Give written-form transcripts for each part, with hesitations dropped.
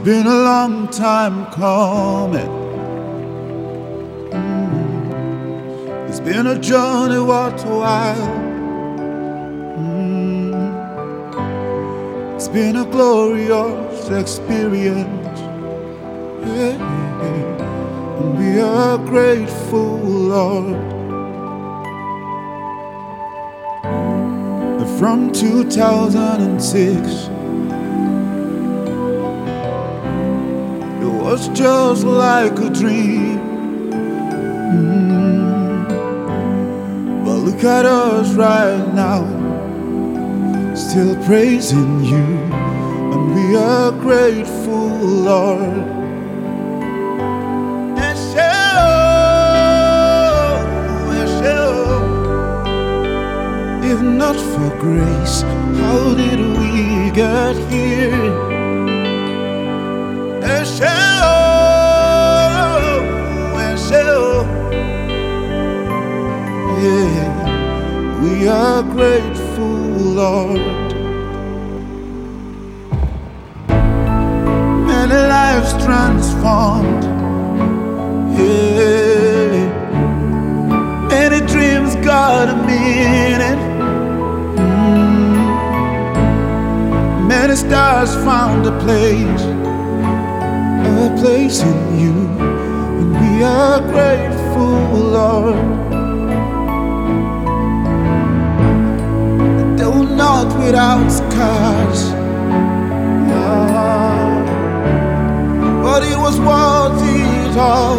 been a long time coming. It's been a journey, what a while. It's been a glorious experience. Yeah. And we are grateful, Lord. From 2006, it was just like a dream. But look at us right now, still praising you, and we are grateful, Lord. If not for grace, how did we get here? Yeah, we are grateful, Lord. Many lives transformed. Yeah, many dreams got a meaning. Many stars found a place in you, and we are grateful, Lord. Though not without scars, but it was worth it all.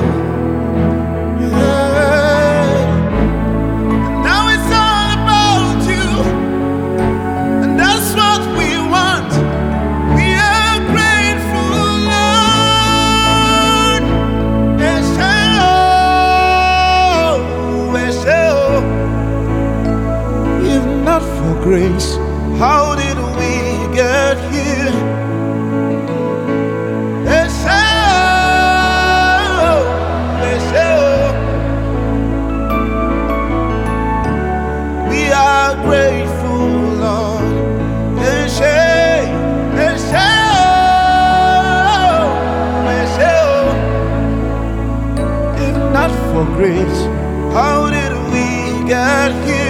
For grace, how did we get here? We are grateful, Lord. If not for grace, how did we get here?